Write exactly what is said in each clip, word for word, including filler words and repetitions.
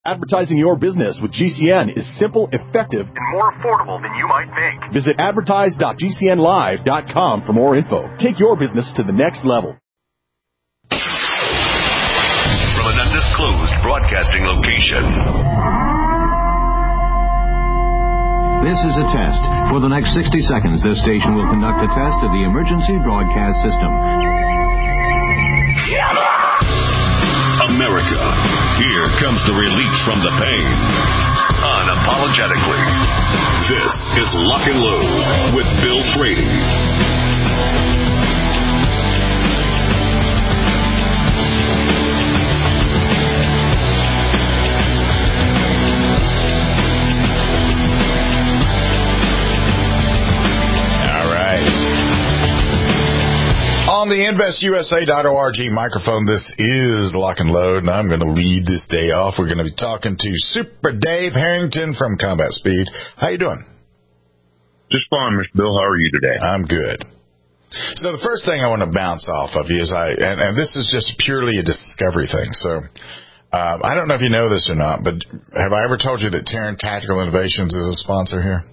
Advertising your business with G C N is simple, effective, and more affordable than you might think. Visit advertise dot g c n live dot com for more info. Take your business to the next level. From an undisclosed broadcasting location. This is a test. For the next sixty seconds, this station will conduct a test of the emergency broadcast system. America, here comes the relief from the pain. Unapologetically. This is Lock and Load with Bill Frady. On the invest u s a dot org microphone, this is Lock and Load, and I'm going to lead this day off. We're going to be talking to Super Dave Harrington from Combat Speed. How you doing? Just fine, Mister Bill. How are you today? I'm good. So the first thing I want to bounce off of you is I, and, and this is just purely a discovery thing. So uh, I don't know if you know this or not, but have I ever told you that Terran Tactical Innovations is a sponsor here?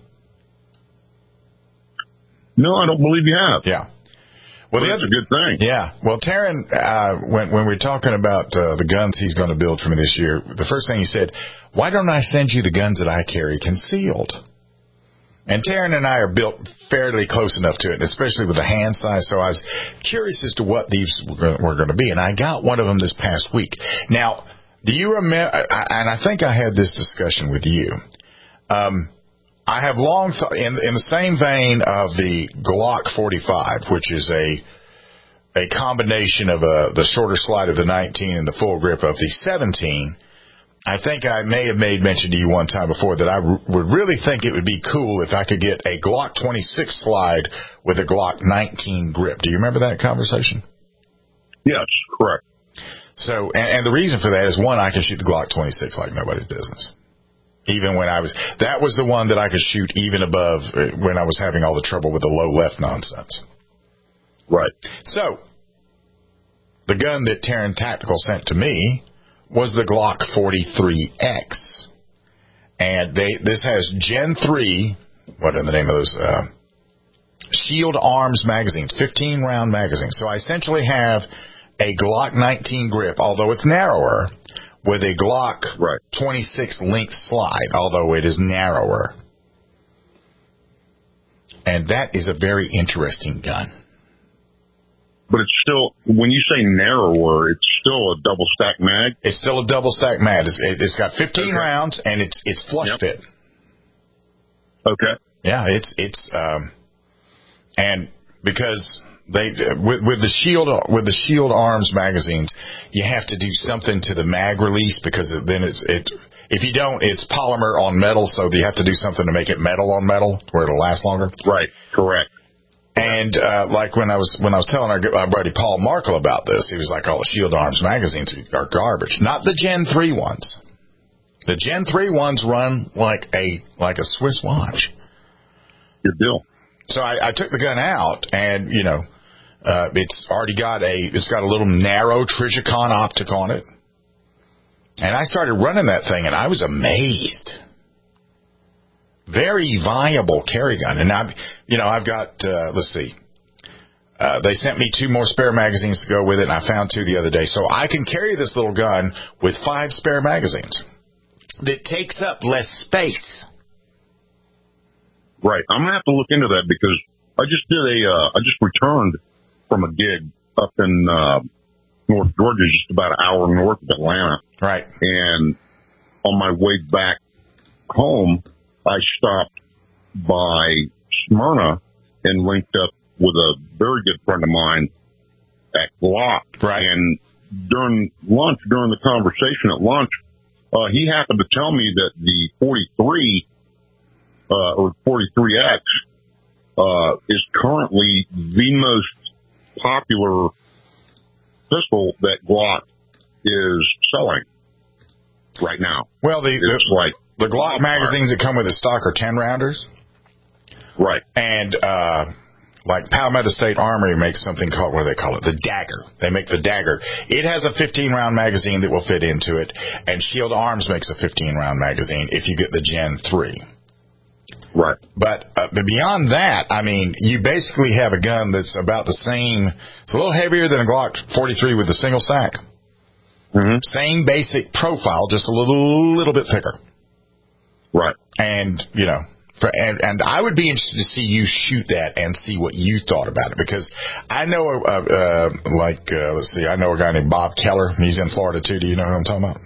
No, I don't believe you have. Yeah. Well, that's a good thing. Yeah. Well, Terran, uh, when, when we were talking about uh, the guns he's going to build for me this year, the first thing he said, why don't I send you the guns that I carry concealed? And Terran and I are built fairly close enough to it, especially with the hand size, so I was curious as to what these were going to be, and I got one of them this past week. Now, do you remember, and I think I had this discussion with you, um, I have long thought, in, in the same vein of the Glock forty-five, which is a a combination of a, the shorter slide of the nineteen and the full grip of the seventeen, I think I may have made mention to you one time before that I r- would really think it would be cool if I could get a Glock twenty-six slide with a Glock nineteen grip. Do you remember that conversation? Yes, correct. So, and, and the reason for that is, one, I can shoot the Glock twenty-six like nobody's business. Even when I was, that was the one that I could shoot even above when I was having all the trouble with the low left nonsense. Right. So, the gun that Terran Tactical sent to me was the Glock forty-three X. And they, this has Gen three, what are the name of those, uh, Shield Arms magazines, fifteen round magazines. So I essentially have a Glock nineteen grip, although it's narrower, with a Glock right. twenty-six length slide, although it is narrower. And that is a very interesting gun. But it's still, when you say narrower, it's still a double stack mag? It's still a double stack mag. It's, it's got fifteen okay. rounds, and it's it's flush yep. fit. Okay. Yeah, it's, it's, um, and because they, with, with the Shield, with the Shield Arms magazines, you have to do something to the mag release, because then it's, it, if you don't, it's polymer on metal, so you have to do something to make it metal on metal where it'll last longer. Right. Correct. And, uh, like when I was, when I was telling our, our buddy Paul Markle about this, he was like, all the Shield Arms magazines are garbage. Not the Gen three ones. The Gen three ones run like a, like a Swiss watch. Good deal. So I, I took the gun out, and, you know, uh, it's already got a, it's got a little narrow Trijicon optic on it. And I started running that thing, and I was amazed. Very viable carry gun. And I've, you know, I've got, uh, let's see, uh, they sent me two more spare magazines to go with it, and I found two the other day. So I can carry this little gun with five spare magazines. That takes up less space. Right. I'm going to have to look into that, because I just did a, uh, I just returned from a gig up in, uh, North Georgia, just about an hour north of Atlanta. Right. And on my way back home, I stopped by Smyrna and linked up with a very good friend of mine at Glock. Right. And during lunch, during the conversation at lunch, uh, he happened to tell me that the forty-three, uh, or forty-three X, uh, is currently the most popular pistol that Glock is selling right now. Well, the, it's the, like the Glock magazines that come with the stock are ten rounders. Right. And, uh, Like Palmetto State Armory makes something called, what do they call it? The Dagger. They make the Dagger. It has a fifteen round magazine that will fit into it, and Shield Arms makes a fifteen round magazine if you get the Gen three. Right. But, uh, but beyond that, I mean, you basically have a gun that's about the same. It's a little heavier than a Glock forty-three with the single stack. Mm-hmm. Same basic profile, just a little little bit thicker. Right. And, you know. For, and, and I would be interested to see you shoot that and see what you thought about it, because I know, uh, uh, like, uh, let's see, I know a guy named Bob Keller. He's in Florida too. Do you know who I'm talking about?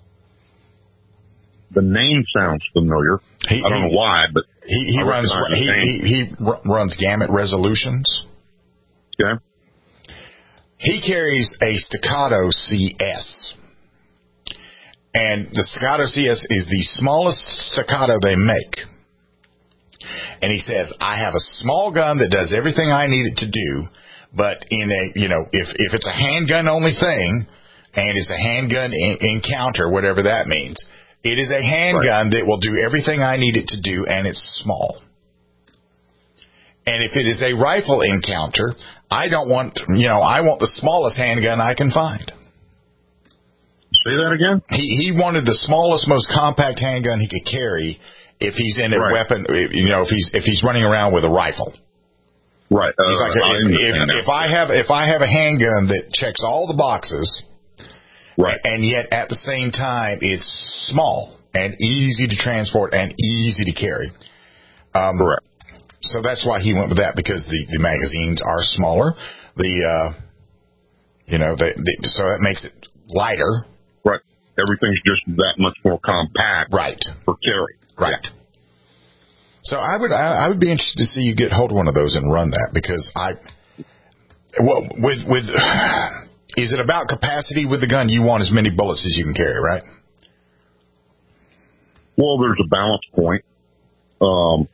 The name sounds familiar. He, I don't he, know why, but he, he runs he, he he runs Gamut Resolutions. Okay. He carries a Staccato C S, and the Staccato C S is the smallest Staccato they make. And he says, I have a small gun that does everything I need it to do, but in a, you know, if, if it's a handgun only thing, and it's a handgun in, encounter, whatever that means, it is a handgun right. that will do everything I need it to do, and it's small. And if it is a rifle encounter, I don't want, you know, I want the smallest handgun I can find. Say that again? He, he wanted the smallest, most compact handgun he could carry. If he's in a right. weapon, you know, if he's if he's running around with a rifle, right? Uh, he's like, if, if, if I have if I have a handgun that checks all the boxes, right, and yet at the same time is small and easy to transport and easy to carry, um, correct. So that's why he went with that, because the, the magazines are smaller, the uh, you know, the, the, so that makes it lighter, right? Everything's just that much more compact, right, for carry. Right. Yeah. So I would I, I would be interested to see you get hold of one of those and run that, because I well with with is it about capacity with the gun? You want as many bullets as you can carry, right? Well, there's a balance point. Um,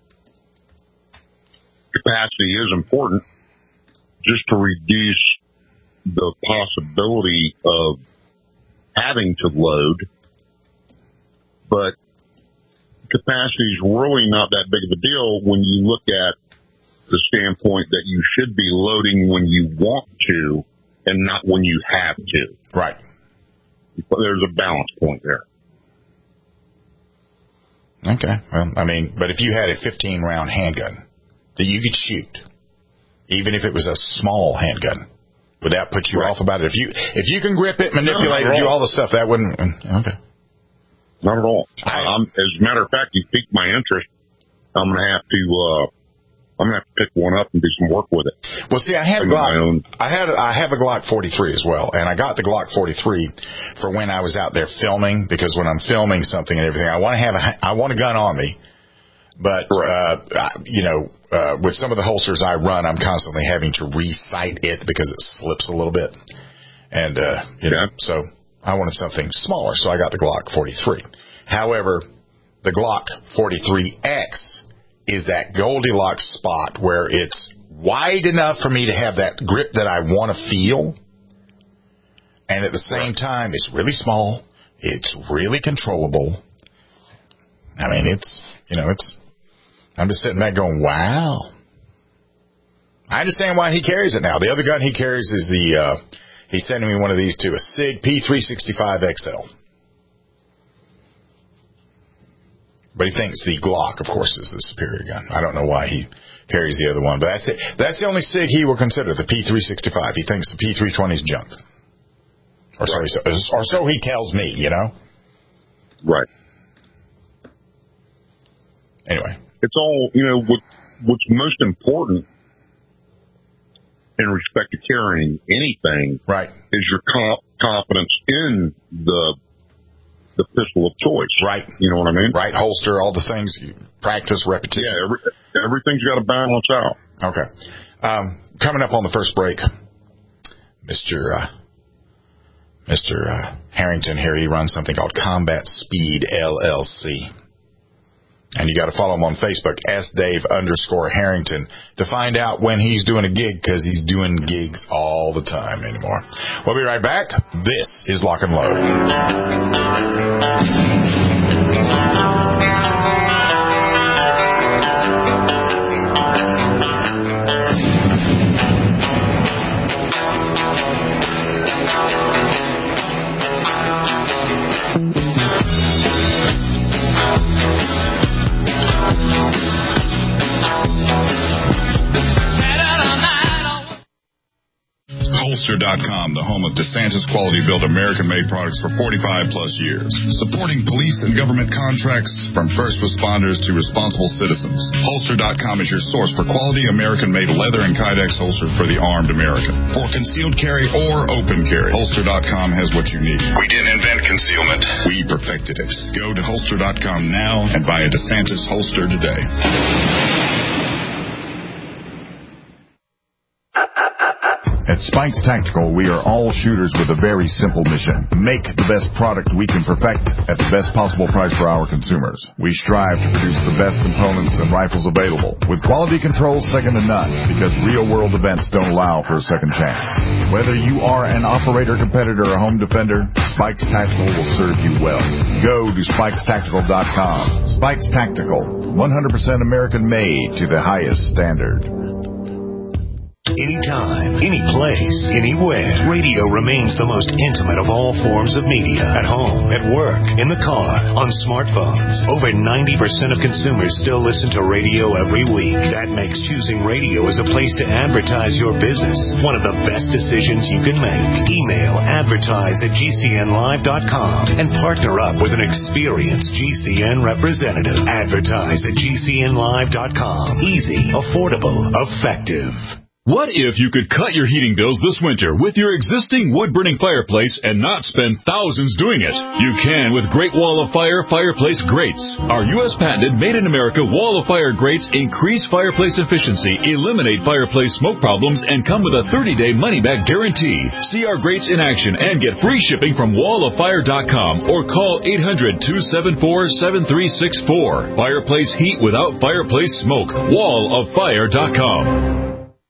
capacity is important just to reduce the possibility of having to load, but capacity is really not that big of a deal when you look at the standpoint that you should be loading when you want to and not when you have to. Right. There's a balance point there. Okay. Well, I mean, but if you had a fifteen round handgun that you could shoot, even if it was a small handgun, would that put you right. off about it? If you if you can grip it, manipulate it, do all the stuff, that wouldn't. Okay. Not at all. I, I'm, as a matter of fact, you piqued my interest. I'm going to have to, uh, I'm going to have to pick one up and do some work with it. Well, see, I had a Glock, I had, I have a Glock forty-three as well, and I got the Glock forty-three for when I was out there filming, because when I'm filming something and everything, I want to have a, I want a gun on me, but, uh, you know, uh, with some of the holsters I run, I'm constantly having to re-sight it because it slips a little bit. And, uh, you know, so I wanted something smaller, so I got the Glock forty-three. However, the Glock forty-three X is that Goldilocks spot where it's wide enough for me to have that grip that I want to feel, and at the same time, it's really small, it's really controllable. I mean, it's, you know, it's, I'm just sitting back going, wow. I understand why he carries it now. The other gun he carries is the, uh, he's sending me one of these too, a SIG P three sixty-five X L. But he thinks the Glock, of course, is the superior gun. I don't know why he carries the other one, but that's it. That's the only SIG he will consider, the P three sixty-five. He thinks the P three twenty is junk. Or so, he, or so he tells me, you know? Right. Anyway. It's all, you know, what, what's most important in respect to carrying anything, right, is your comp- confidence in the the pistol of choice. Right. You know what I mean? Right. Holster, all the things, practice, repetition. Yeah, every, everything's got to balance out. Okay. Um, coming up on the first break, Mister Uh, Mister Uh, Harrington here, he runs something called Combat Speed L L C. And you got to follow him on Facebook, S Dave underscore Harrington, to find out when he's doing a gig, because he's doing gigs all the time anymore. We'll be right back. This is Lock and Load. Holster dot com, the home of DeSantis quality-built American-made products for forty-five plus years. Supporting police and government contracts from first responders to responsible citizens. Holster dot com is your source for quality American-made leather and Kydex holsters for the armed American. For concealed carry or open carry, Holster dot com has what you need. We didn't invent concealment. We perfected it. Go to Holster dot com now and buy a DeSantis holster today. At Spikes Tactical, we are all shooters with a very simple mission. Make the best product we can perfect at the best possible price for our consumers. We strive to produce the best components and rifles available, with quality control second to none, because real-world events don't allow for a second chance. Whether you are an operator, competitor, or home defender, Spikes Tactical will serve you well. Go to Spikes Tactical dot com. Spikes Tactical, one hundred percent American-made to the highest standard. Anytime, any place, anywhere, radio remains the most intimate of all forms of media. At home, at work, in the car, on smartphones. Over ninety percent of consumers still listen to radio every week. That makes choosing radio as a place to advertise your business one of the best decisions you can make. Email advertise at G C N live dot com and partner up with an experienced G C N representative. Advertise at G C N live dot com. Easy, affordable, effective. What if you could cut your heating bills this winter with your existing wood-burning fireplace and not spend thousands doing it? You can with Great Wall of Fire fireplace grates. Our U S patented made-in-America Wall of Fire grates increase fireplace efficiency, eliminate fireplace smoke problems, and come with a thirty-day money-back guarantee. See our grates in action and get free shipping from wall of fire dot com or call eight hundred, two seven four, seven three six four. Fireplace heat without fireplace smoke. wall of fire dot com.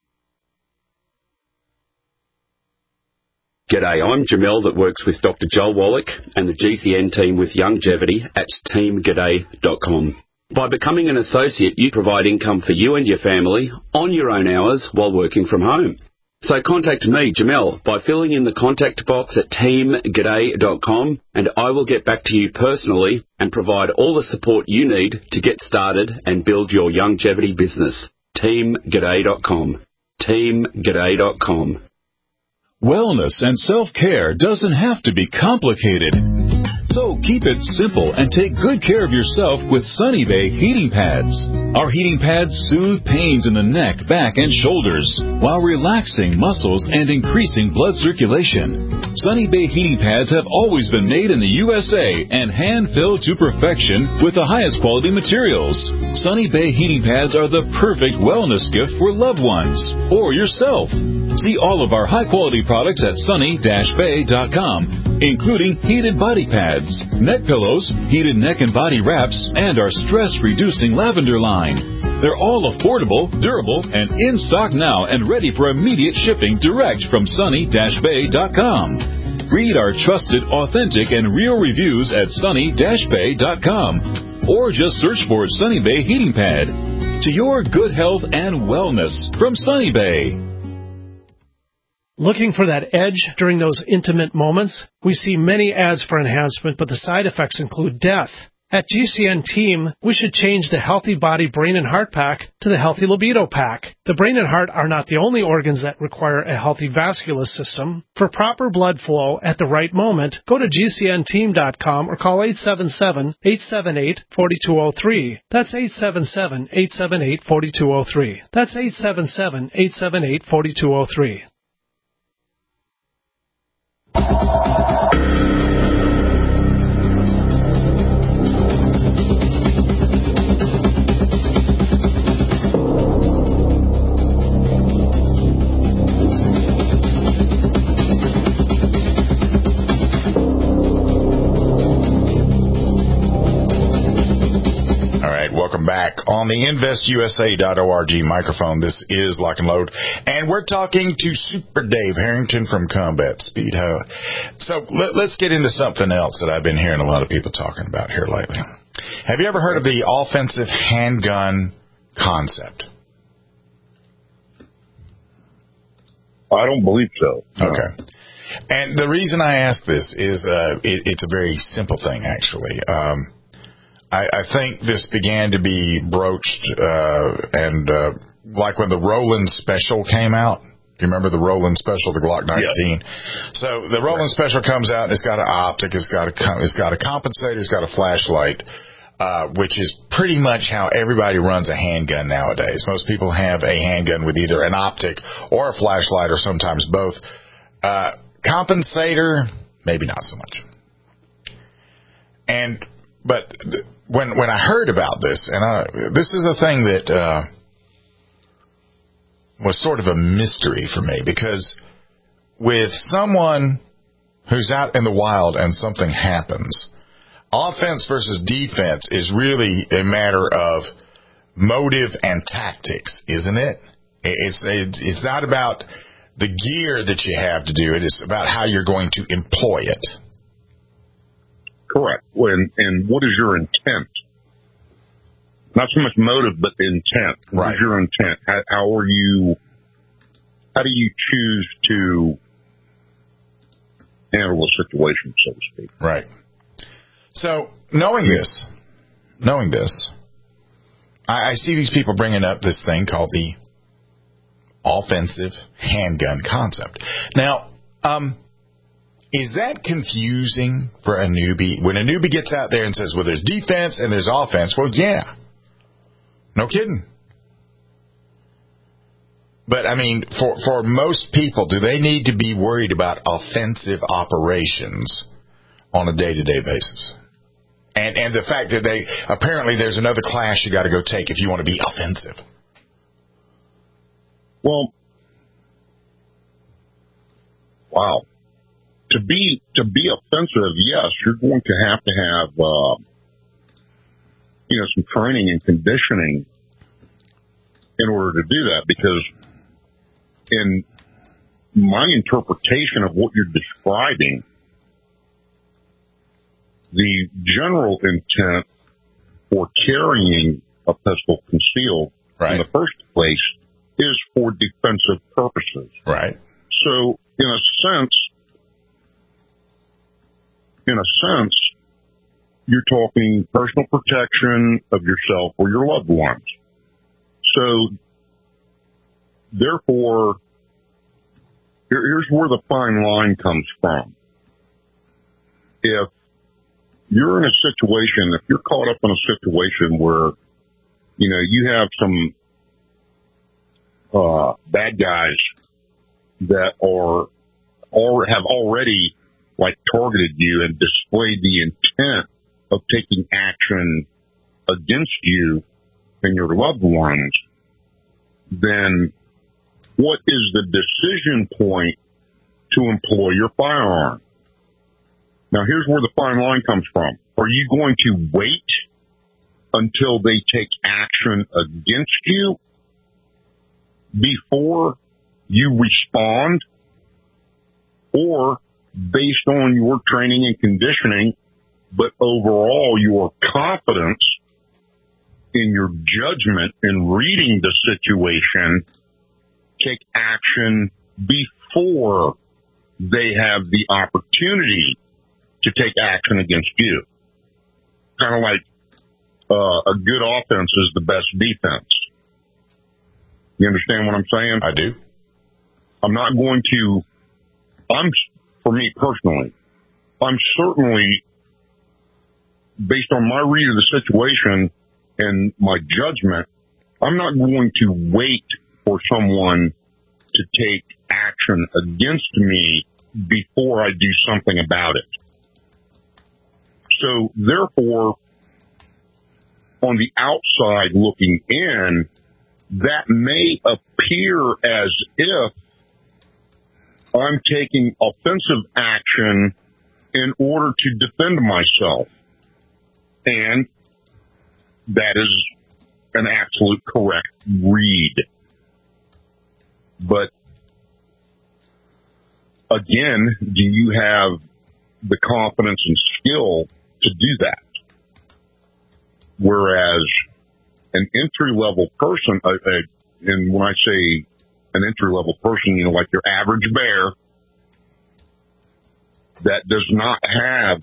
G'day, I'm Jamel that works with Doctor Joel Wallach and the G C N team with Longevity at team g'day dot com. By becoming an associate, you provide income for you and your family on your own hours while working from home. So contact me, Jamel, by filling in the contact box at team g'day dot com, and I will get back to you personally and provide all the support you need to get started and build your longevity business. team g'day dot com. team g'day dot com. Wellness and self-care doesn't have to be complicated. So keep it simple and take good care of yourself with Sunny Bay heating pads. Our heating pads soothe pains in the neck, back, and shoulders while relaxing muscles and increasing blood circulation. Sunny Bay heating pads have always been made in the U S A and hand-filled to perfection with the highest quality materials. Sunny Bay heating pads are the perfect wellness gift for loved ones or yourself. See all of our high-quality products at sunny dash bay dot com, including heated body pads, neck pillows, heated neck and body wraps, and our stress-reducing lavender line. They're all affordable, durable, and in stock now and ready for immediate shipping direct from sunny dash bay dot com. Read our trusted, authentic, and real reviews at sunny dash bay dot com, or just search for Sunny Bay Heating Pad. To your good health and wellness from Sunny Bay. Looking for that edge during those intimate moments? We see many ads for enhancement, but the side effects include death. At G C N Team, we should change the Healthy Body Brain and Heart Pack to the Healthy Libido Pack. The brain and heart are not the only organs that require a healthy vascular system. For proper blood flow at the right moment, go to G C N team dot com or call eight seven seven, eight seven eight, four two zero three. That's eight seven seven, eight seven eight, four two zero three. That's eight seven seven, eight seven eight, four two zero three. Welcome back on the invest U S A dot org microphone. This is Lock and Load, and we're talking to Super Dave Harrington from Combat Speed. So let, let's get into something else that I've been hearing a lot of people talking about here lately. Have you ever heard of the offensive handgun concept? I don't believe so. No. Okay. And the reason I ask this is uh, it, it's a very simple thing, actually. Um, I, I think this began to be broached, uh, and uh, like when the Roland Special came out, Do you remember the Roland Special, the Glock nineteen? Yes. So the Roland right. Special comes out, and it's got an optic, it's got a it's got a compensator, it's got a flashlight, uh, which is pretty much how everybody runs a handgun nowadays. Most people have a handgun with either an optic or a flashlight, or sometimes both. Uh, compensator, maybe not so much. And but th- when when I heard about this, and I, this is a thing that. Uh, was sort of a mystery for me, because with someone who's out in the wild and something happens, offense versus defense is really a matter of motive and tactics, isn't it? It's it's not about the gear that you have to do it. It's about how you're going to employ it. Correct. And, and what is your intent? Not so much motive, but intent. What right. is your intent? How, how are you, how do you choose to handle a situation, so to speak? Right. So, knowing this, knowing this, I, I see these people bringing up this thing called the offensive handgun concept. Now, um, is that confusing for a newbie? When a newbie gets out there and says, well, there's defense and there's offense, well, yeah. No kidding. But, I mean, for, for most people, do they need to be worried about offensive operations on a day-to-day basis? And and the fact that they, apparently there's another class you got to go take if you want to be offensive. Well, wow. To be, to be offensive, yes, you're going to have to have, uh, you know, some training and conditioning in order to do that, because in my interpretation of what you're describing, the general intent for carrying a pistol concealed right. in the first place is for defensive purposes. Right. So, in a sense, in a sense, you're talking personal protection of yourself or your loved ones. So, therefore, here, here's where the fine line comes from. If you're in a situation, if you're caught up in a situation where, you know, you have some uh, bad guys that are or have already like targeted you and displayed the intent of taking action against you and your loved ones, then what is the decision point to employ your firearm? Now, here's where the fine line comes from. Are you going to wait until they take action against you before you respond? Or, based on your training and conditioning, but overall your confidence in your judgment in reading the situation, take action before they have the opportunity to take action against you? Kind of like uh, a good offense is the best defense. You understand what I'm saying? I do. I'm not going to, I'm, for me personally, I'm certainly, based on my read of the situation and my judgment, I'm not going to wait for someone to take action against me before I do something about it. So, therefore, on the outside looking in, that may appear as if I'm taking offensive action in order to defend myself. And that is an absolute correct read. But again, do you have the confidence and skill to do that? Whereas an entry-level person, uh, uh, and when I say an entry-level person, you know, like your average bear that does not have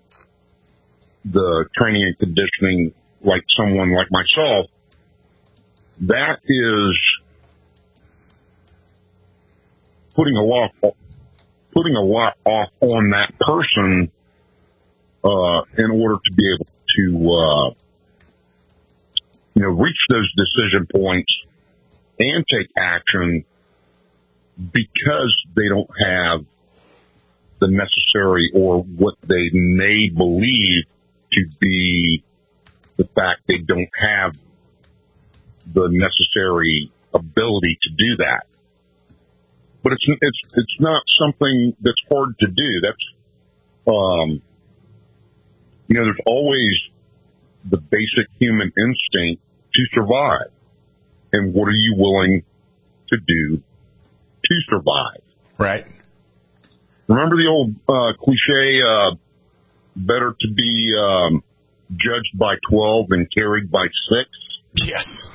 the training and conditioning like someone like myself, that is putting a lot, putting a lot off on that person, uh, in order to be able to, uh, you know, reach those decision points and take action because they don't have the necessary or what they may believe to be the fact they don't have the necessary ability to do that. But it's it's it's not something that's hard to do. That's um you know, there's always the basic human instinct to survive. And what are you willing to do to survive? Right. Remember the old uh, cliche, uh, better to be um, judged by twelve than carried by six? Yes.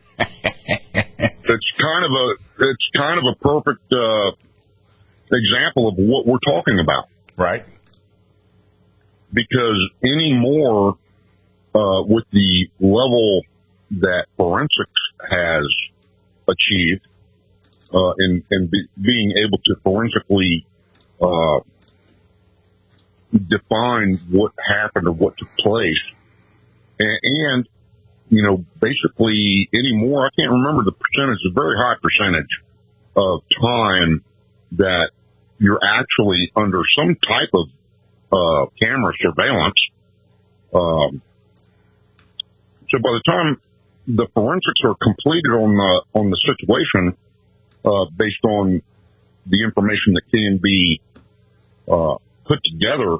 It's kind of a it's kind of a perfect uh, example of what we're talking about. Right. Because anymore, uh, with the level that forensics has achieved, uh, in, in be, being able to forensically uh, define what happened or what took place, and, and you know, basically anymore, I can't remember the percentage, a very high percentage of time that you're actually under some type of uh, camera surveillance. Um, so by the time the forensics are completed on the, on the situation, uh, based on the information that can be, uh, put together,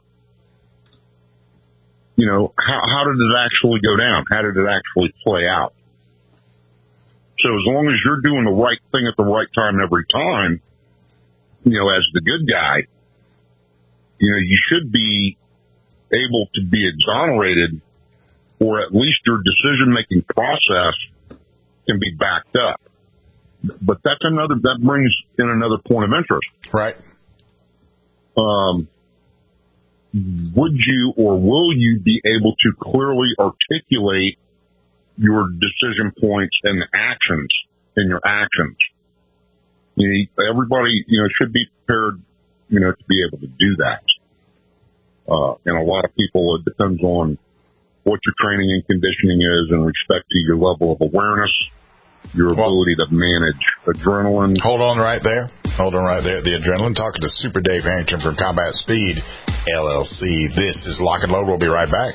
you know, how, how did it actually go down? How did it actually play out? So as long as you're doing the right thing at the right time every time, you know, as the good guy, you know, you should be able to be exonerated, or at least your decision-making process can be backed up. But that's another, that brings in another point of interest. Right. Um, would you or will you be able to clearly articulate your decision points and actions and your actions? You know, everybody, you know, should be prepared, you know, to be able to do that. Uh, and a lot of people, it depends on what your training and conditioning is in respect to your level of awareness, your ability well, to manage adrenaline. Hold on right there. Hold on right there. The adrenaline. Talking to Super Dave Harrington from Combat Speed, L L C. This is Lock and Load. We'll be right back.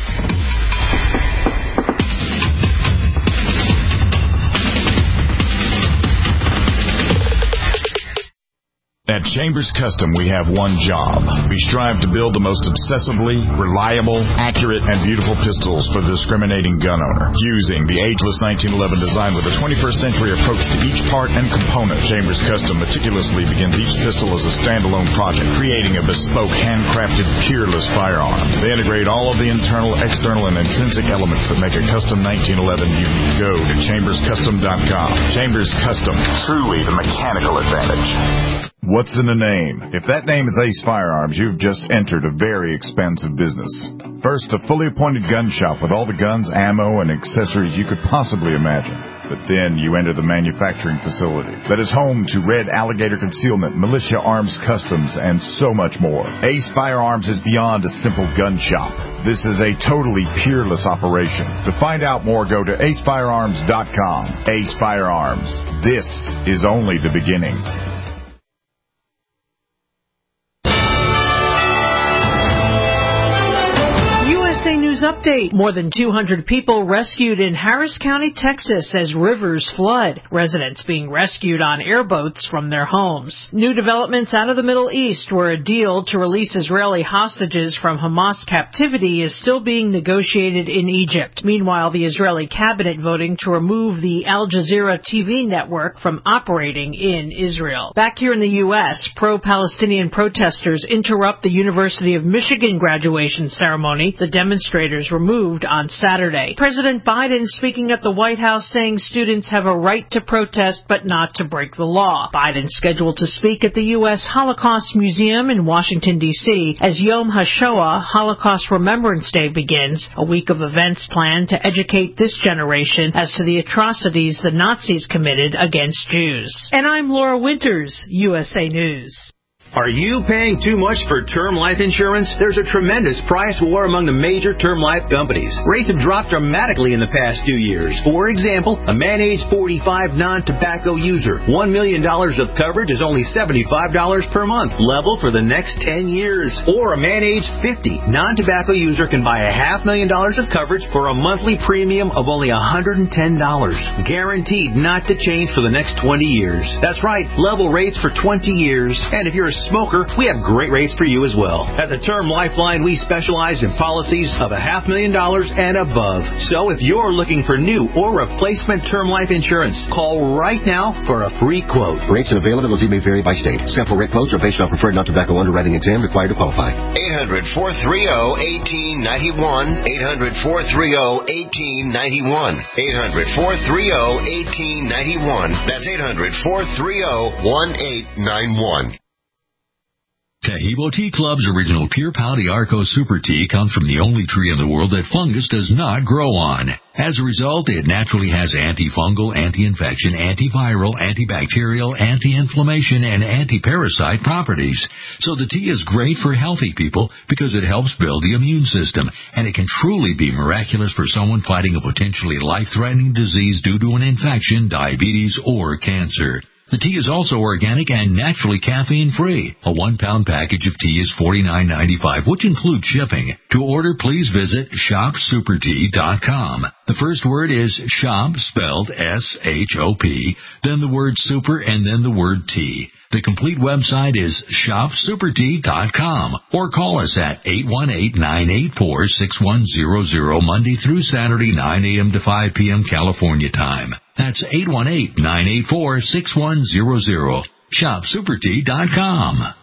At Chambers Custom, we have one job. We strive to build the most obsessively reliable, accurate, and beautiful pistols for the discriminating gun owner. Using the ageless nineteen eleven design with a twenty-first century approach to each part and component, Chambers Custom meticulously begins each pistol as a standalone project, creating a bespoke, handcrafted, peerless firearm. They integrate all of the internal, external, and intrinsic elements that make a custom nineteen eleven unique. Go to chambers custom dot com. Chambers Custom, truly the mechanical advantage. What's in the name? If that name is Ace Firearms, you've just entered a very expensive business. First, a fully appointed gun shop with all the guns, ammo, and accessories you could possibly imagine. But then you enter the manufacturing facility that is home to Red Alligator Concealment, Militia Arms Customs, and so much more. Ace Firearms is beyond a simple gun shop. This is a totally peerless operation. To find out more, go to ace firearms dot com. Ace Firearms. This is only the beginning. News update. More than two hundred people rescued in Harris County, Texas as rivers flood. Residents being rescued on airboats from their homes. New developments out of the Middle East, where a deal to release Israeli hostages from Hamas captivity is still being negotiated in Egypt. Meanwhile, the Israeli cabinet voting to remove the Al Jazeera T V network from operating in Israel. Back here in the U S, pro-Palestinian protesters interrupt the University of Michigan graduation ceremony. The demonstrators demonstrators removed on Saturday. President Biden speaking at the White House saying students have a right to protest but not to break the law. Biden scheduled to speak at the U S Holocaust Museum in Washington, D C as Yom HaShoah, Holocaust Remembrance Day, begins, a week of events planned to educate this generation as to the atrocities the Nazis committed against Jews. And I'm Laura Winters, U S A News. Are you paying too much for term life insurance? There's a tremendous price war among the major term life companies. Rates have dropped dramatically in the past two years. For example, a man age forty-five non-tobacco user, one million dollars of coverage is only seventy-five dollars per month, level for the next ten years. Or a man age fifty non-tobacco user can buy a half million dollars of coverage for a monthly premium of only one hundred ten dollars. Guaranteed not to change for the next twenty years. That's right, level rates for twenty years. And if you're a smoker, we have great rates for you as well. At the Term Lifeline, we specialize in policies of a half million dollars and above. So if you're looking for new or replacement term life insurance, call right now for a free quote. Rates and availability may vary by state. Sample rate quotes are based on preferred non-tobacco underwriting exam required to qualify. eight hundred, four three zero, one eight nine one. eight hundred, four three zero, one eight nine one. eight hundred, four three zero, one eight nine one. That's eight hundred, four three zero, one eight nine one. Taheebo Tea Club's original Pure Pouty Arco Super Tea comes from the only tree in the world that fungus does not grow on. As a result, it naturally has antifungal, anti-infection, antiviral, antibacterial, anti-inflammation, and anti-parasite properties. So the tea is great for healthy people because it helps build the immune system, and it can truly be miraculous for someone fighting a potentially life-threatening disease due to an infection, diabetes, or cancer. The tea is also organic and naturally caffeine-free. A one-pound package of tea is forty-nine ninety-five, which includes shipping. To order, please visit shop super tea dot com. The first word is shop, spelled S H O P, then the word super, and then the word tea. The complete website is shop super tea dot com, or call us at eight one eight, nine eight four, six one zero zero Monday through Saturday, nine a.m. to five p.m. California time. That's eight one eight, nine eight four, six one zero zero. shop super tea dot com.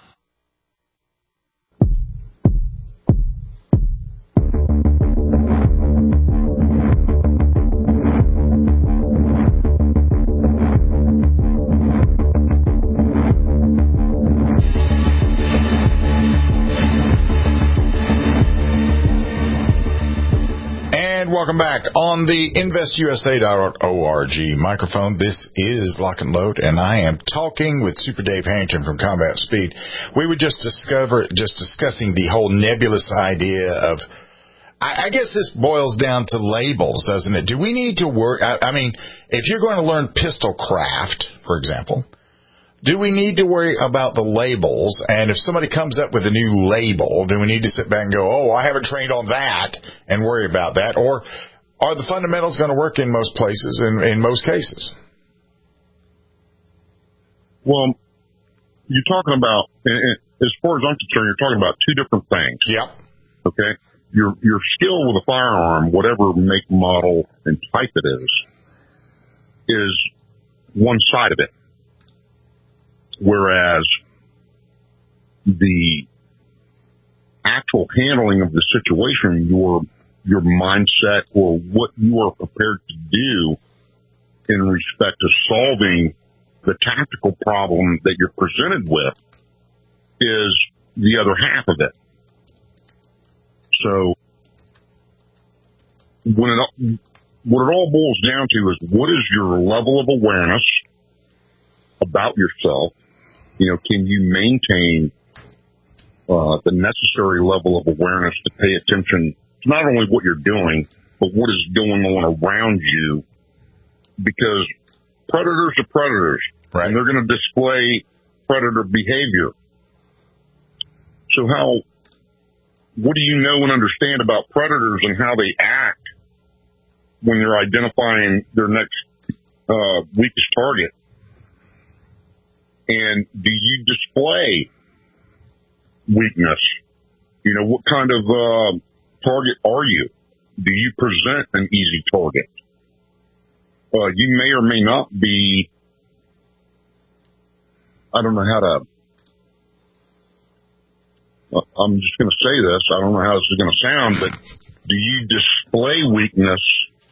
Welcome back. On the invest U S A dot org microphone, this is Lock and Load, and I am talking with Super Dave Harrington from Combat Speed. We were just discover just discussing the whole nebulous idea of, I, I guess this boils down to labels, doesn't it? Do we need to work, I, I mean, if you're going to learn pistol craft, for example, do we need to worry about the labels? And if somebody comes up with a new label, do we need to sit back and go, oh, I haven't trained on that, and worry about that? Or are the fundamentals going to work in most places and in most cases? Well, you're talking about, as far as I'm concerned, you're talking about two different things. Yep. Okay? Your, your skill with a firearm, whatever make, model, and type it is, is one side of it. Whereas the actual handling of the situation, your your mindset or what you are prepared to do in respect to solving the tactical problem that you're presented with is the other half of it. So when it, what it all boils down to is what is your level of awareness about yourself? You know, can you maintain uh, the necessary level of awareness to pay attention to not only what you're doing, but what is going on around you? Because predators are predators, right, and they're going to display predator behavior. So how, what do you know and understand about predators and how they act when they're identifying their next uh, weakest target? And do you display weakness? You know, what kind of uh, target are you? Do you present an easy target? Uh, you may or may not be, I don't know how to, uh, I'm just going to say this, I don't know how this is going to sound, but do you display weakness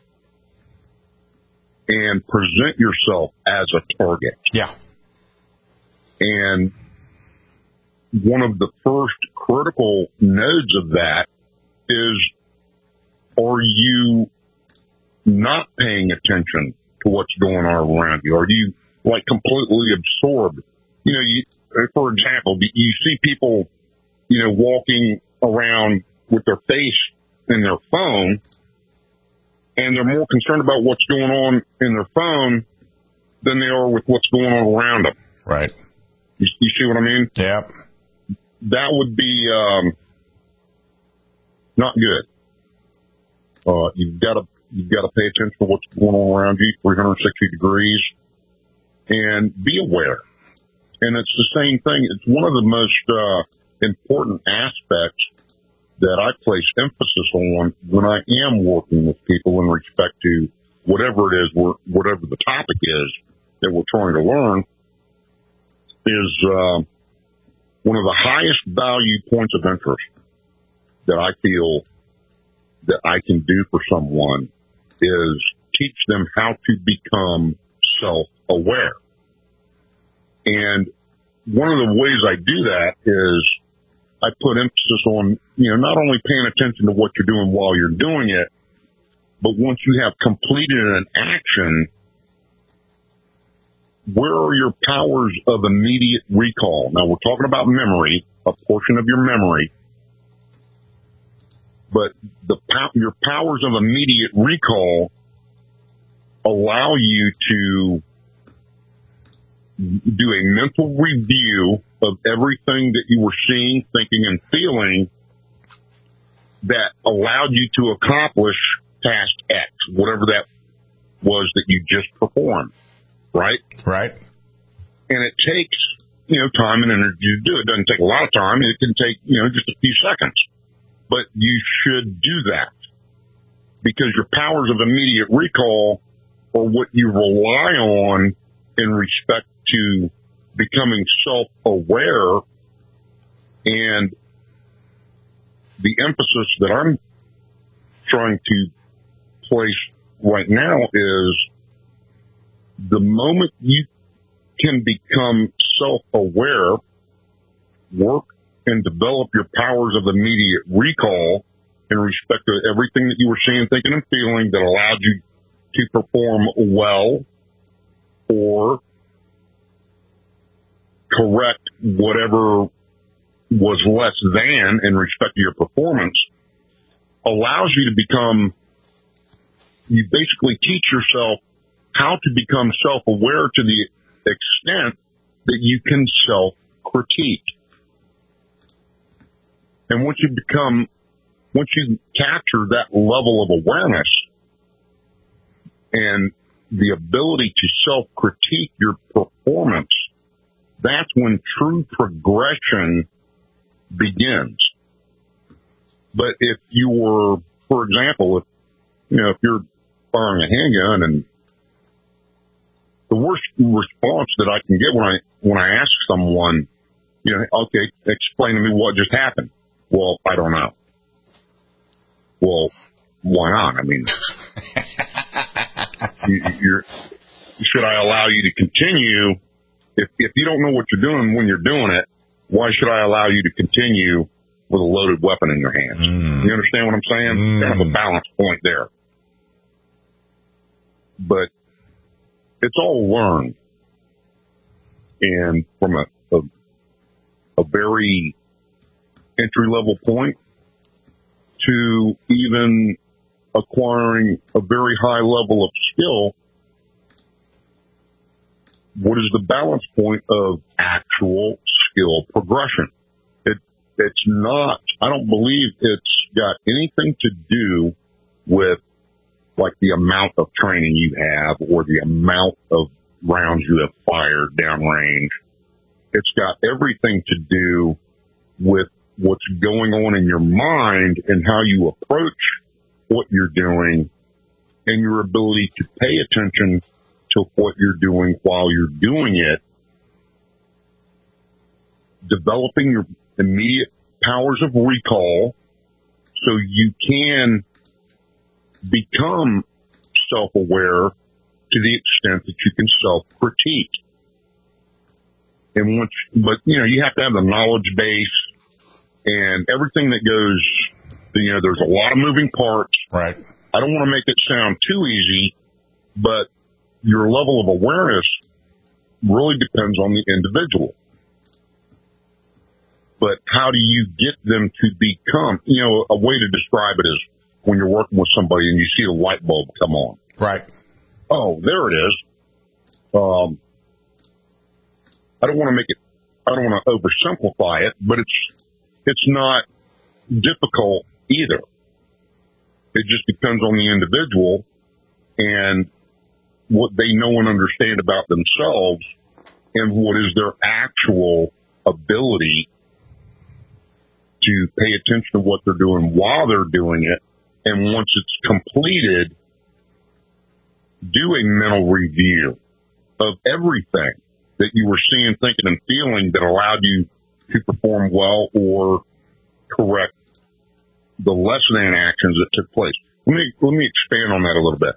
and present yourself as a target? Yeah. And one of the first critical nodes of that is, are you not paying attention to what's going on around you? Are you, like, completely absorbed? You know, you, for example, you see people, you know, walking around with their face in their phone, and they're more concerned about what's going on in their phone than they are with what's going on around them. Right. You, you see what I mean? Yeah. That would be um, not good. Uh, you've got to you've got to pay attention to what's going on around you, three hundred sixty degrees, and be aware. And it's the same thing. It's one of the most uh, important aspects that I place emphasis on when I am working with people in respect to whatever it is, whatever the topic is that we're trying to learn, is uh, one of the highest value points of interest that I feel that I can do for someone is teach them how to become self-aware. And one of the ways I do that is I put emphasis on, you know, not only paying attention to what you're doing while you're doing it, but once you have completed an action, where are your powers of immediate recall? Now, we're talking about memory, a portion of your memory, but the your powers of immediate recall allow you to do a mental review of everything that you were seeing, thinking, and feeling that allowed you to accomplish task X, whatever that was that you just performed, right? Right. And it takes, you know, time and energy to do it. It doesn't take a lot of time. It can take, you know, just a few seconds. But you should do that because your powers of immediate recall are what you rely on in respect to becoming self-aware. And the emphasis that I'm trying to place right now is the moment you can become self-aware, work and develop your powers of immediate recall in respect to everything that you were seeing, thinking, and feeling that allowed you to perform well or correct whatever was less than in respect to your performance, allows you to become, you basically teach yourself how to become self-aware to the extent that you can self-critique. And once you become, once you capture that level of awareness and the ability to self-critique your performance, that's when true progression begins. But if you were, for example, if, you know, if you're firing a handgun, and the worst response that I can get when I, when I ask someone, you know, okay, explain to me what just happened. Well, I don't know. Well, why not? I mean, you, you're, should I allow you to continue? If, if you don't know what you're doing when you're doing it, why should I allow you to continue with a loaded weapon in your hands? Mm. You understand what I'm saying? Mm. Kind of a balance point there. But it's all learned. And from a, a, a very entry-level point to even acquiring a very high level of skill, what is the balance point of actual skill progression? It, it's not, I don't believe it's got anything to do with like the amount of training you have or the amount of rounds you have fired downrange. It's got everything to do with what's going on in your mind and how you approach what you're doing and your ability to pay attention to what you're doing while you're doing it, developing your immediate powers of recall So you can become self-aware to the extent that you can self-critique. And once, but you know, you have to have the knowledge base and everything that goes, you know, there's a lot of moving parts. Right. I don't want to make it sound too easy, but your level of awareness really depends on the individual. But how do you get them to become, you know, a way to describe it is when you're working with somebody and you see a light bulb come on. Right. Oh, there it is. Um, I don't want to make it, I don't want to oversimplify it, but it's, it's not difficult either. It just depends on the individual and what they know and understand about themselves and what is their actual ability to pay attention to what they're doing while they're doing it. And once it's completed, do a mental review of everything that you were seeing, thinking, and feeling that allowed you to perform well or correct the less than actions that took place. Let me, let me expand on that a little bit.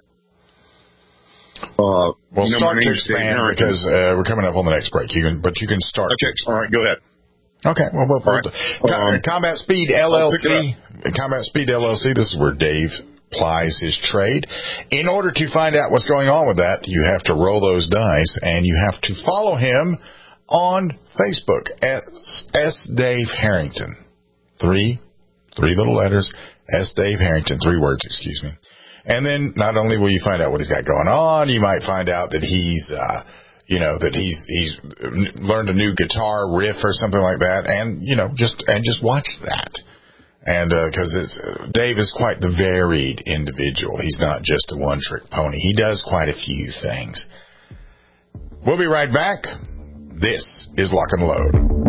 Uh, well, you know, start to expand because uh, we're coming up on the next break. You can, but you can start. Okay. All right. Go ahead. Okay. Well, we'll, we'll right. um, Combat Speed L L C. Combat Speed L L C. This is where Dave plies his trade. In order to find out what's going on with that, you have to roll those dice, and you have to follow him on Facebook at S. Dave Harrington. Three, three little letters. S. Dave Harrington. Three words. Excuse me. And then not only will you find out what he's got going on, you might find out that he's, uh, you know, that he's, he's learned a new guitar riff or something like that. And, you know, just, and just watch that. And, uh, cause it's, uh, Dave is quite the varied individual. He's not just a one trick pony. He does quite a few things. We'll be right back. This is Lock and Load.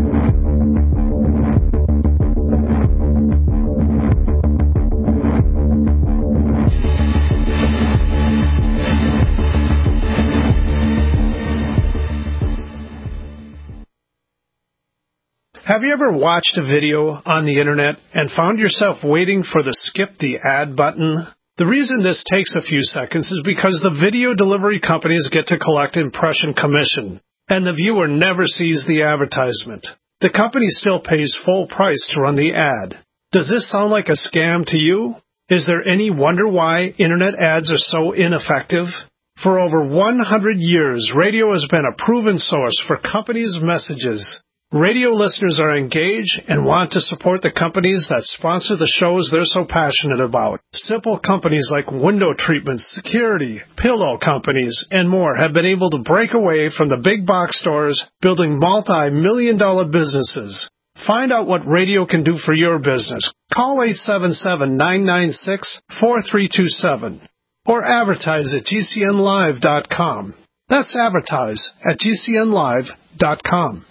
Have you ever watched a video on the internet and found yourself waiting for the skip the ad button? The reason this takes a few seconds is because the video delivery companies get to collect impression commission, and the viewer never sees the advertisement. The company still pays full price to run the ad. Does this sound like a scam to you? Is there any wonder why internet ads are so ineffective? For over one hundred years, radio has been a proven source for companies' messages. Radio listeners are engaged and want to support the companies that sponsor the shows they're so passionate about. Simple companies like window treatments, security, pillow companies, and more have been able to break away from the big box stores, building multi-million dollar businesses. Find out what radio can do for your business. Call eight seven seven, nine nine six, four three two seven or advertise at G C N live dot com. That's advertise at G C N live dot com.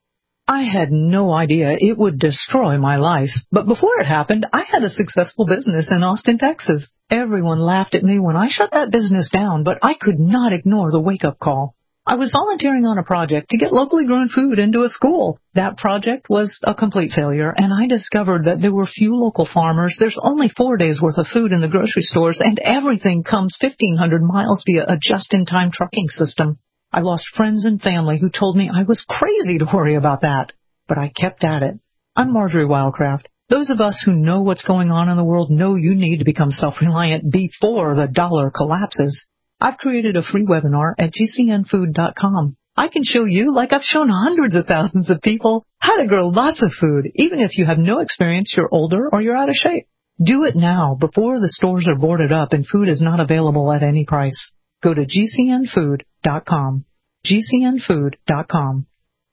I had no idea it would destroy my life, but before it happened, I had a successful business in Austin, Texas. Everyone laughed at me when I shut that business down, but I could not ignore the wake-up call. I was volunteering on a project to get locally grown food into a school. That project was a complete failure, and I discovered that there were few local farmers. There's only four days' worth of food in the grocery stores, and everything comes fifteen hundred miles via a just-in-time trucking system. I lost friends and family who told me I was crazy to worry about that, but I kept at it. I'm Marjorie Wildcraft. Those of us who know what's going on in the world know you need to become self-reliant before the dollar collapses. I've created a free webinar at G C N food dot com. I can show you, like I've shown hundreds of thousands of people, how to grow lots of food, even if you have no experience, you're older, or you're out of shape. Do it now, before the stores are boarded up and food is not available at any price. Go to G C N food dot com. G C N food dot com.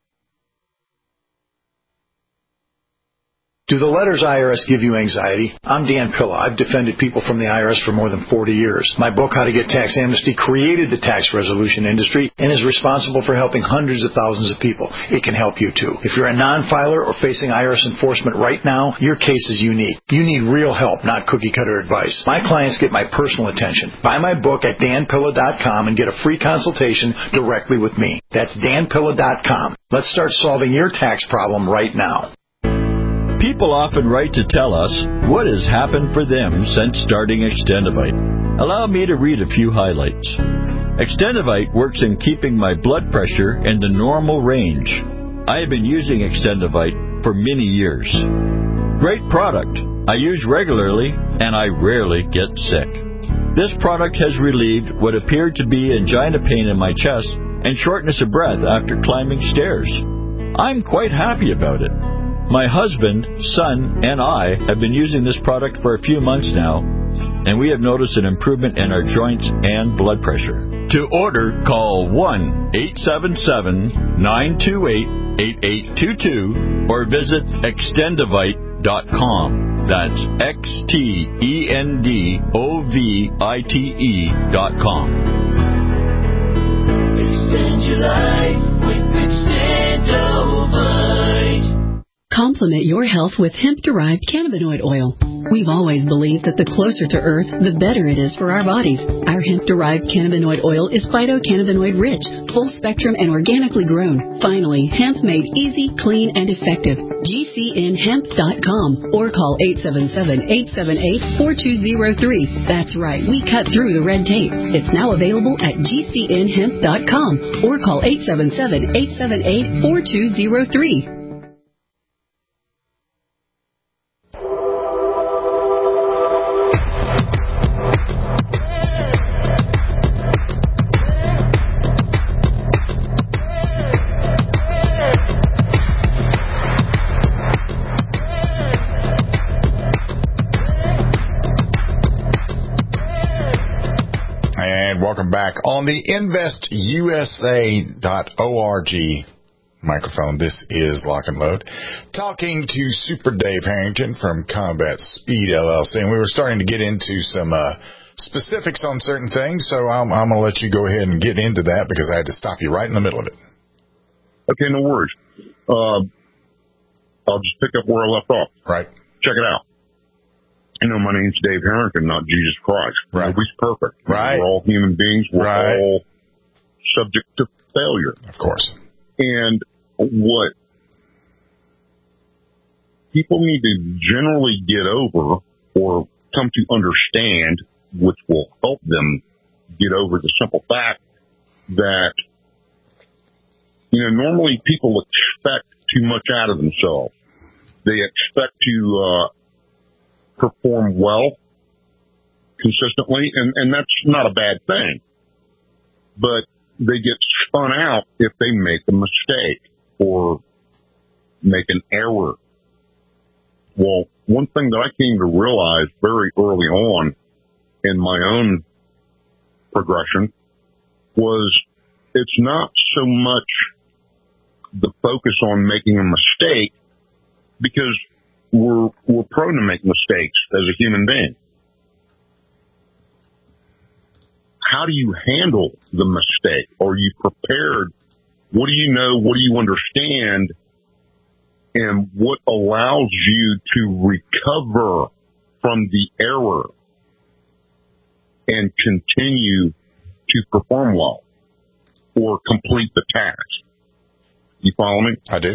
Do the letters I R S give you anxiety? I'm Dan Pilla. I've defended people from the I R S for more than forty years. My book, How to Get Tax Amnesty, created the tax resolution industry and is responsible for helping hundreds of thousands of people. It can help you, too. If you're a non-filer or facing I R S enforcement right now, your case is unique. You need real help, not cookie-cutter advice. My clients get my personal attention. Buy my book at Dan Pilla dot com and get a free consultation directly with me. That's Dan Pilla dot com. Let's start solving your tax problem right now. People often write to tell us what has happened for them since starting Extendivite. Allow me to read a few highlights. Extendivite works in keeping my blood pressure in the normal range. I have been using Extendivite for many years. Great product. I use regularly, and I rarely get sick. This product has relieved what appeared to be angina pain in my chest and shortness of breath after climbing stairs. I'm quite happy about it. My husband, son, and I have been using this product for a few months now, and we have noticed an improvement in our joints and blood pressure. To order, call one eight seven seven, nine two eight, eight eight two two or visit extendivite dot com. That's X T E N D O V I T E dot com. Extend your life with Extendivite. Complement your health with hemp-derived cannabinoid oil. We've always believed that the closer to Earth, the better it is for our bodies. Our hemp-derived cannabinoid oil is phytocannabinoid rich, full spectrum, and organically grown. Finally, hemp made easy, clean, and effective. G C N hemp dot com or call eight seven seven, eight seven eight, four two zero three. That's right, we cut through the red tape. It's now available at G C N hemp dot com or call eight seven seven, eight seven eight, four two zero three. Welcome back on the invest U S A dot org microphone. This is Lock and Load. Talking to Super Dave Harrington from Combat Speed L L C. And we were starting to get into some uh, specifics on certain things, so I'm, I'm going to let you go ahead and get into that because I had to stop you right in the middle of it. Okay, no worries. Uh, I'll just pick up where I left off. Right. Check it out. You know, my name's Dave Harrington, not Jesus Christ. Right. Nobody's perfect. Right. We're all human beings. We're right. all subject to failure. Of course. And what people need to generally get over or come to understand, which will help them get over the simple fact that, you know, normally people expect too much out of themselves. They expect to, uh, perform well consistently, and, and that's not a bad thing. But they get spun out if they make a mistake or make an error. Well, one thing that I came to realize very early on in my own progression was it's not so much the focus on making a mistake, because We're, we're prone to make mistakes as a human being. How do you handle the mistake? Are you prepared? What do you know? What do you understand? And what allows you to recover from the error and continue to perform well or complete the task? You follow me? I do.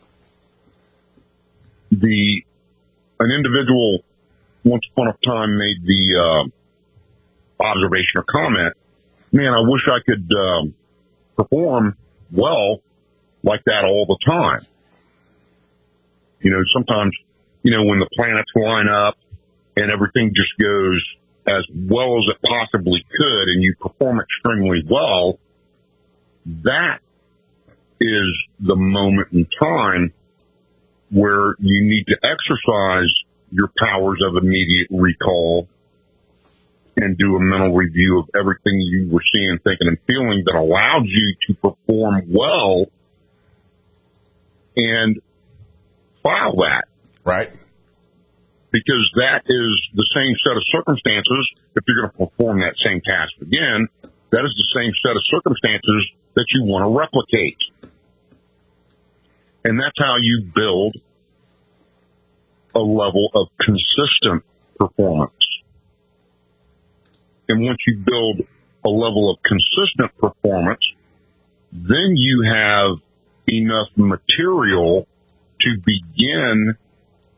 The an individual once upon a time made the uh, observation or comment, man, I wish I could um, perform well like that all the time. You know, sometimes, you know, when the planets line up and everything just goes as well as it possibly could and you perform extremely well, that is the moment in time where you need to exercise your powers of immediate recall and do a mental review of everything you were seeing, thinking, and feeling that allowed you to perform well and file that. Right. Because that is the same set of circumstances. If you're going to perform that same task again, that is the same set of circumstances that you want to replicate. And that's how you build a level of consistent performance. And once you build a level of consistent performance, then you have enough material to begin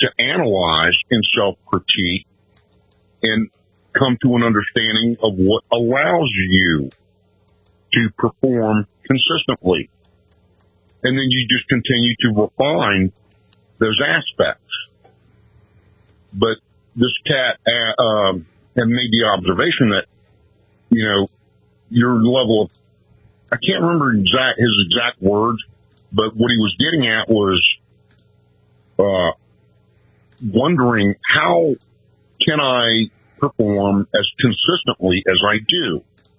to analyze and self-critique and come to an understanding of what allows you to perform consistently. And then you just continue to refine those aspects. But this cat uh, um, had made the observation that, you know, your level of, I can't remember exact his exact words, but what he was getting at was uh, wondering, how can I perform as consistently as I do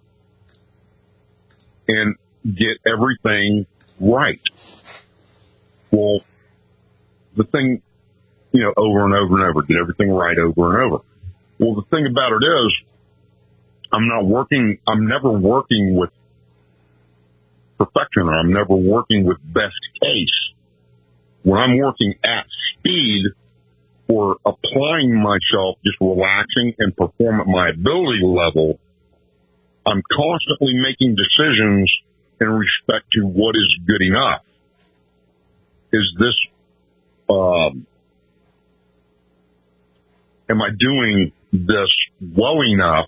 and get everything right? Well, the thing, you know, over and over and over, get everything right over and over. Well, the thing about it is, I'm not working, I'm never working with perfection. I'm never working with best case. When I'm working at speed or applying myself, just relaxing and perform at my ability level, I'm constantly making decisions in respect to what is good enough. Is this, um, am I doing this well enough?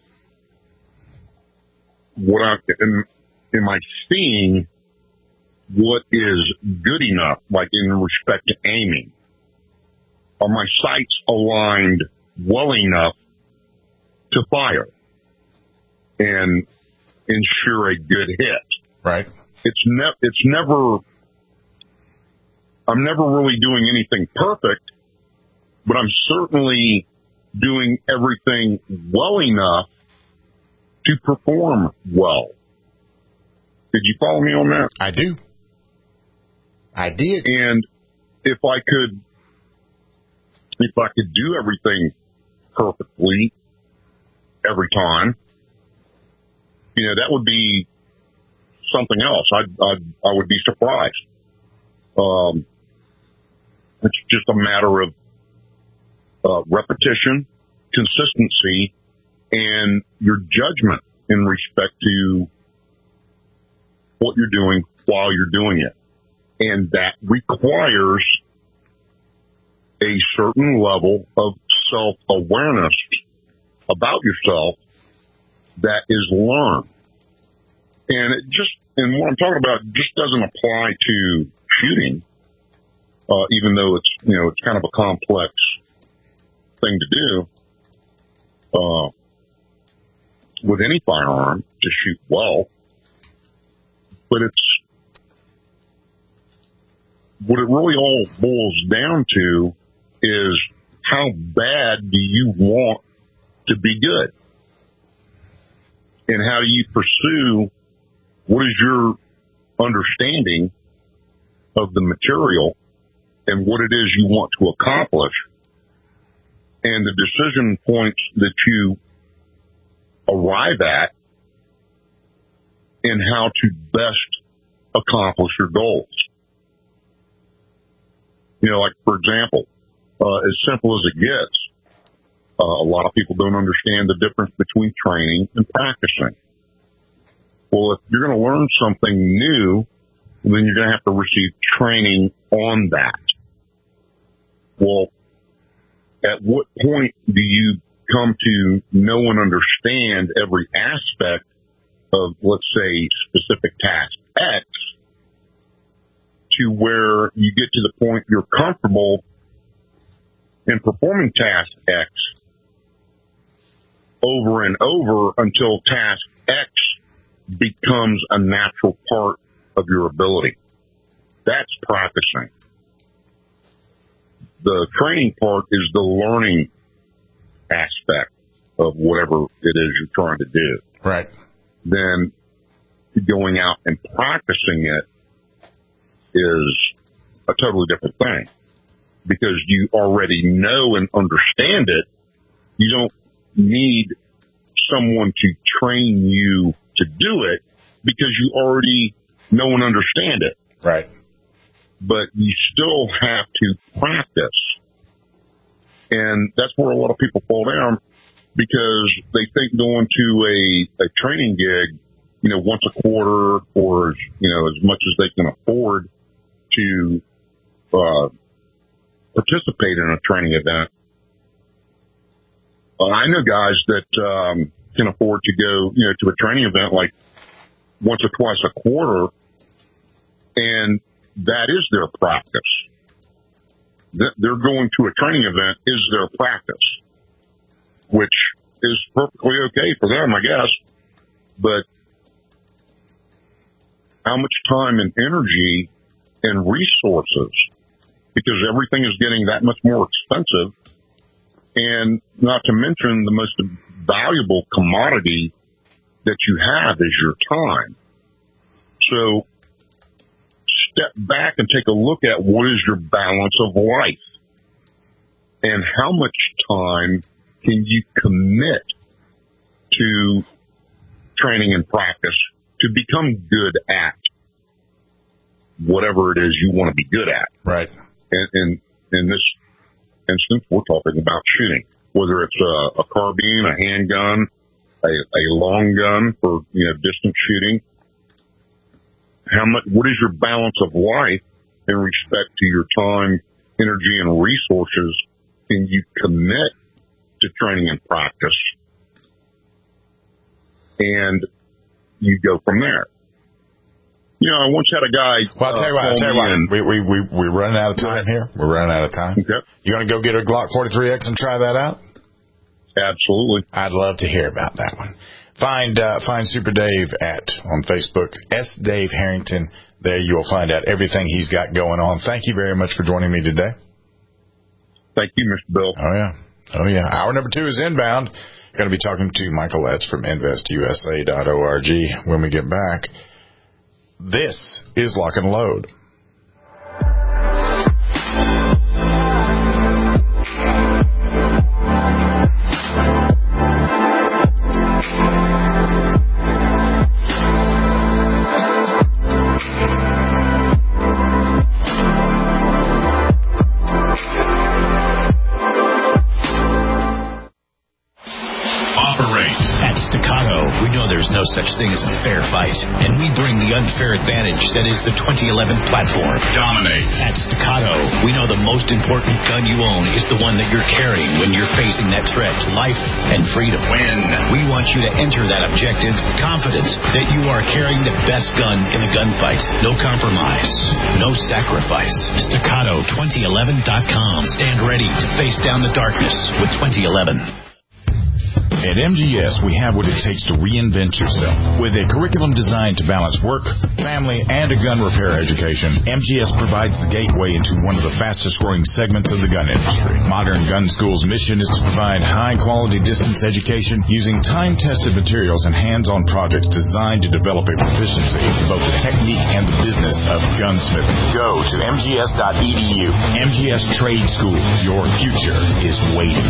What I, am, am I seeing what is good enough, like in respect to aiming? Are my sights aligned well enough to fire and ensure a good hit? Right. It's ne- it's never, I'm never really doing anything perfect, but I'm certainly doing everything well enough to perform well. Did you follow me on that? I do. I did. And if I could, if I could do everything perfectly every time, you know, that would be something else. I'd, I'd, I would be surprised. Um, it's just a matter of uh, repetition, consistency, and your judgment in respect to what you're doing while you're doing it. And that requires a certain level of self-awareness about yourself that is learned. And it just, and what I'm talking about just doesn't apply to shooting, uh, even though it's, you know, it's kind of a complex thing to do, uh, with any firearm to shoot well. But it's, what it really all boils down to is, how bad do you want to be good? And how do you pursue, what is your understanding of the material and what it is you want to accomplish, and the decision points that you arrive at, and how to best accomplish your goals. You know, like, for example, uh, as simple as it gets, uh, a lot of people don't understand the difference between training and practicing. Well, if you're going to learn something new, then you're going to have to receive training on that. Well, at what point do you come to know and understand every aspect of, let's say, specific task X, to where you get to the point you're comfortable in performing task X over and over until task X becomes a natural part of your ability? That's practicing. The training part is the learning aspect of whatever it is you're trying to do. Right. Then going out and practicing it is a totally different thing, because you already know and understand it. You don't need someone to train you to do it, because you already know and understand it. Right. But you still have to practice. And that's where a lot of people fall down, because they think going to a, a training gig, you know, once a quarter, or, you know, as much as they can afford to uh, participate in a training event. Uh, I know guys that um, can afford to go, you know, to a training event like once or twice a quarter, and that is their practice. They're going to a training event is their practice, which is perfectly okay for them, I guess. But how much time and energy and resources, because everything is getting that much more expensive, and not to mention the most valuable commodity that you have is your time. So step back and take a look at what is your balance of life and how much time can you commit to training and practice to become good at whatever it is you want to be good at. Right. And, and in this instance, we're talking about shooting, whether it's a, a carbine, a handgun, a, a long gun for, you know, distance shooting. How much, what is your balance of life in respect to your time, energy, and resources can you commit to training and practice? And you go from there. You know, I once had a guy. Well, I'll tell you what, I'll tell you what, we, we, we, we're running out of time here. We're running out of time. Okay. You want to go get a Glock forty-three X and try that out? Absolutely. I'd love to hear about that one. Find uh, find Super Dave at on Facebook, S. Dave Harrington. There you'll find out everything he's got going on. Thank you very much for joining me today. Thank you, Mister Bill. Oh, yeah. Oh, yeah. Hour number two is inbound. Going to be talking to Michael Letts from invest U S A dot org when we get back. This is Lock and Load. There's no such thing as a fair fight, and we bring the unfair advantage that is the twenty eleven platform. Dominate. At Staccato, we know the most important gun you own is the one that you're carrying when you're facing that threat to life and freedom. Win. We want you to enter that objective confident that you are carrying the best gun in the gunfight. No compromise, no sacrifice. Staccato twenty eleven dot com. Stand ready to face down the darkness with twenty eleven. At M G S, we have what it takes to reinvent yourself. With a curriculum designed to balance work, family, and a gun repair education, M G S provides the gateway into one of the fastest-growing segments of the gun industry. Modern Gun School's mission is to provide high-quality distance education using time-tested materials and hands-on projects designed to develop a proficiency in both the technique and the business of gunsmithing. Go to M G S dot E D U. M G S Trade School. Your future is waiting.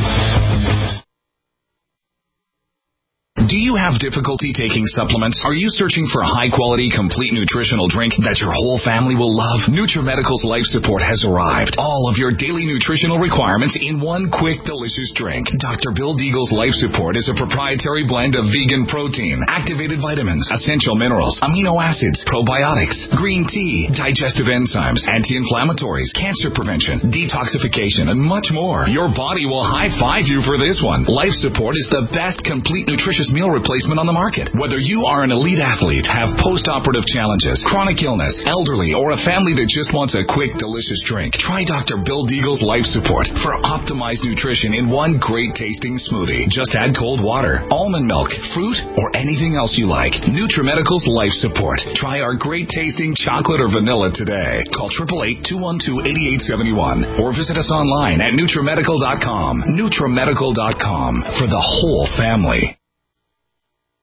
Do you have difficulty taking supplements? Are you searching for a high-quality, complete nutritional drink that your whole family will love? NutriMedical's Life Support has arrived. All of your daily nutritional requirements in one quick, delicious drink. Doctor Bill Deagle's Life Support is a proprietary blend of vegan protein, activated vitamins, essential minerals, amino acids, probiotics, green tea, digestive enzymes, anti-inflammatories, cancer prevention, detoxification, and much more. Your body will high-five you for this one. Life Support is the best complete nutritious meal replacement on the market. Whether you are an elite athlete, have post-operative challenges, chronic illness, elderly, or a family that just wants a quick, delicious drink, try Doctor Bill Deagle's Life Support for optimized nutrition in one great-tasting smoothie. Just add cold water, almond milk, fruit, or anything else you like. NutriMedical's Life Support. Try our great-tasting chocolate or vanilla today. Call eight eight eight, two one two, eight eight seven one or visit us online at NutriMedical dot com. NutriMedical dot com for the whole family.